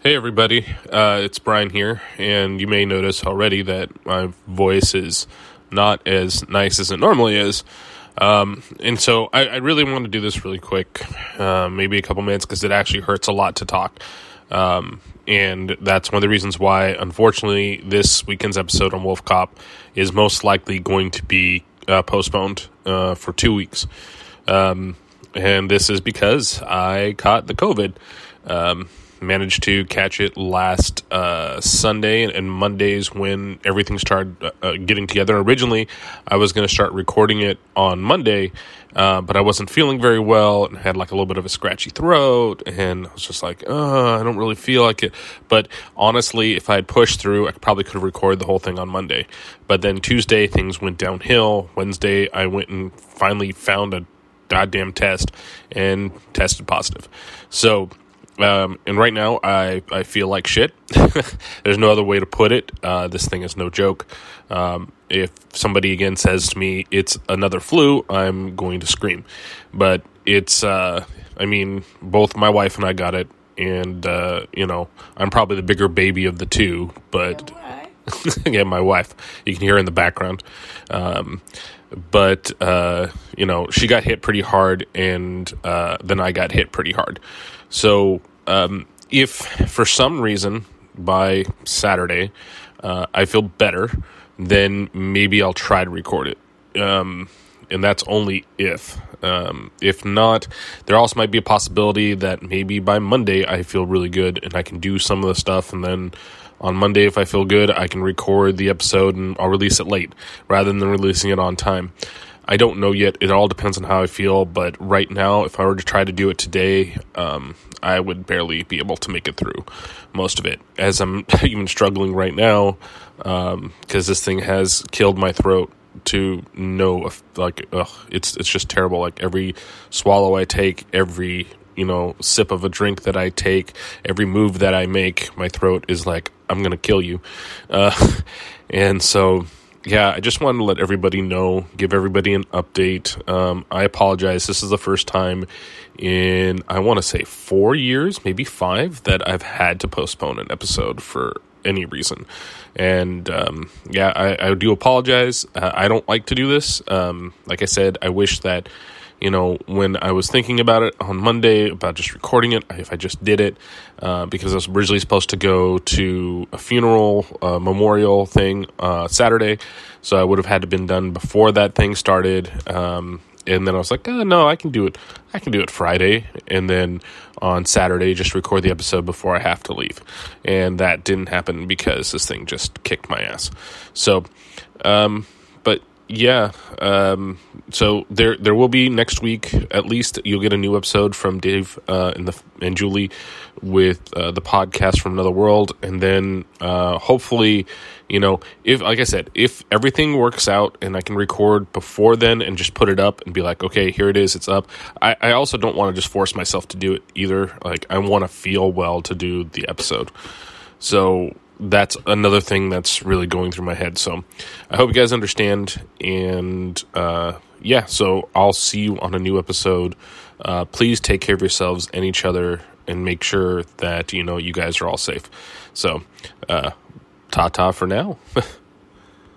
Hey everybody, it's Brian here, and you may notice already that my voice is not as nice as it normally is, and so I really want to do this really quick, maybe a couple minutes, because it actually hurts a lot to talk, and that's one of the reasons why, unfortunately, this weekend's episode on Wolf Cop is most likely going to be postponed for 2 weeks, and this is because I caught the COVID. Managed to catch it last Sunday and Mondays when everything started getting together. Originally, I was going to start recording it on Monday, but I wasn't feeling very well and had like a little bit of a scratchy throat, and I was just like, I don't really feel like it. But honestly, if I had pushed through, I probably could have recorded the whole thing on Monday. But then Tuesday, things went downhill. Wednesday, I went and finally found a goddamn test and tested positive. So and right now, I feel like shit. There's no other way to put it. This thing is no joke. If somebody again says to me, it's another flu, I'm going to scream. But it's, both my wife and I got it. And, I'm probably the bigger baby of the two. But, yeah, my wife. You can hear her in the background. But she got hit pretty hard, and then I got hit pretty hard. So if for some reason by Saturday I feel better, then maybe I'll try to record it. And that's only if. If not, there also might be a possibility that maybe by Monday I feel really good and I can do some of the stuff, and then on Monday, if I feel good, I can record the episode and I'll release it late rather than releasing it on time. I don't know yet. It all depends on how I feel. But right now, if I were to try to do it today, I would barely be able to make it through most of it. As I'm even struggling right now, because this thing has killed my throat to no, it's just terrible. Like every swallow I take, every sip of a drink that I take, every move that I make, my throat is like, I'm going to kill you. And so, yeah, I just wanted to let everybody know, give everybody an update. I apologize. This is the first time in, I want to say 4 years, maybe 5, that I've had to postpone an episode for any reason. And, I do apologize. I don't like to do this. Like I said, I wish that when I was thinking about it on Monday, about just recording it, if I just did it, because I was originally supposed to go to a funeral, memorial thing, Saturday, so I would have had to been done before that thing started, and then I was like, no, I can do it Friday, and then on Saturday, just record the episode before I have to leave, and that didn't happen because this thing just kicked my ass, so, but yeah, so there will be next week, at least you'll get a new episode from Dave and Julie with the podcast from Another World, and then hopefully, if, like I said, if everything works out and I can record before then and just put it up and be like, okay, here it is, it's up. I also don't want to just force myself to do it either. Like, I want to feel well to do the episode. So that's another thing that's really going through my head. So I hope you guys understand. And so I'll see you on a new episode. Please take care of yourselves and each other and make sure that, you guys are all safe. So ta-ta for now.